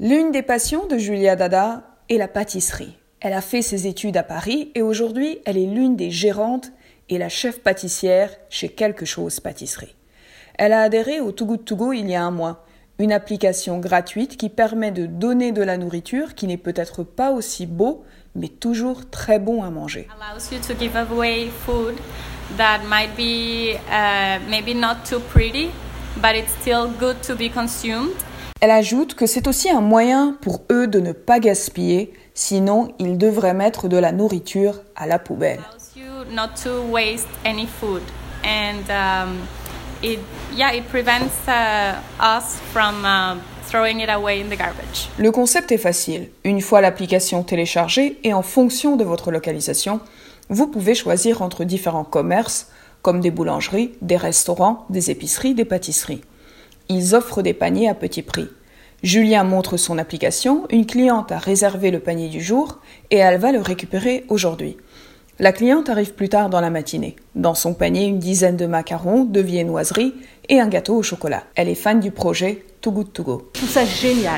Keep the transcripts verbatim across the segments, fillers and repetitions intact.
L'une des passions de Julia Dada est la pâtisserie. Elle a fait ses études à Paris et aujourd'hui, elle est l'une des gérantes et la chef pâtissière chez Quelque Chose Pâtisserie. Elle a adhéré au Too Good To Go il y a un mois, une application gratuite qui permet de donner de la nourriture qui n'est peut-être pas aussi beau, mais toujours très bon à manger. Allows you to give away food that might be uh, maybe not too pretty, but it's still good to be consumed. Elle ajoute que c'est aussi un moyen pour eux de ne pas gaspiller, sinon ils devraient mettre de la nourriture à la poubelle. Allows you not to waste any food, and um, it yeah it prevents uh, us from uh, throwing it away in the garbage. Le concept est facile. Une fois l'application téléchargée et en fonction de votre localisation, vous pouvez choisir entre différents commerces comme des boulangeries, des restaurants, des épiceries, des pâtisseries. Ils offrent des paniers à petit prix. Julien montre son application, une cliente a réservé le panier du jour et elle va le récupérer aujourd'hui. La cliente arrive plus tard dans la matinée. Dans son panier, une dizaine de macarons, de viennoiseries et un gâteau au chocolat. Elle est fan du projet Too Good To Go. Je trouve ça génial.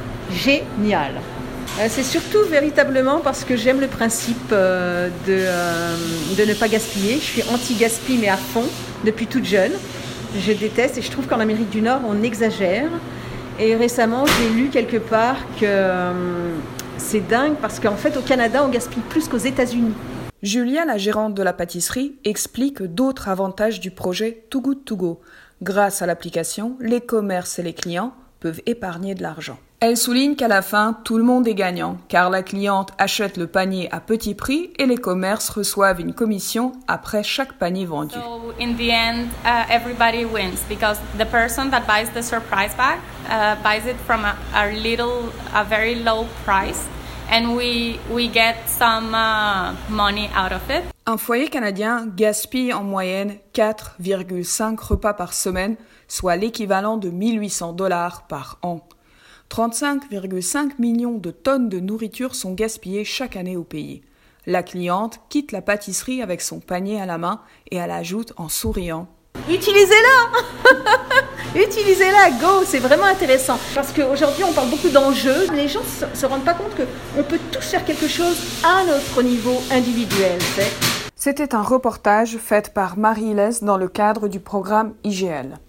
Génial. Euh, c'est surtout véritablement parce que j'aime le principe euh, de, euh, de ne pas gaspiller. Je suis anti-gaspi mais à fond depuis toute jeune. Je déteste et je trouve qu'en Amérique du Nord, on exagère. Et récemment, j'ai lu quelque part que euh, c'est dingue parce qu'en fait, au Canada, on gaspille plus qu'aux États-Unis. Julia, la gérante de la pâtisserie, explique d'autres avantages du projet Too Good To Go. Grâce à l'application, les commerces et les clients peuvent épargner de l'argent. Elle souligne qu'à la fin, tout le monde est gagnant, car la cliente achète le panier à petit prix et les commerces reçoivent une commission après chaque panier vendu. So in the end, uh, everybody wins because the person that buys the surprise bag uh, buys it from a, a little, a very low price, and we we get some uh, money out of it. Un foyer canadien gaspille en moyenne quatre virgule cinq repas par semaine, soit l'équivalent de mille huit cents dollars par an. trente-cinq virgule cinq millions de tonnes de nourriture sont gaspillées chaque année au pays. La cliente quitte la pâtisserie avec son panier à la main et elle ajoute en souriant « Utilisez-la. Utilisez-la, go, c'est vraiment intéressant. Parce qu'aujourd'hui, on parle beaucoup d'enjeux. Les gens ne se, se rendent pas compte qu'on peut tous faire quelque chose à notre niveau individuel. C'est. C'était un reportage fait par Marie-Hélène dans le cadre du programme I G L.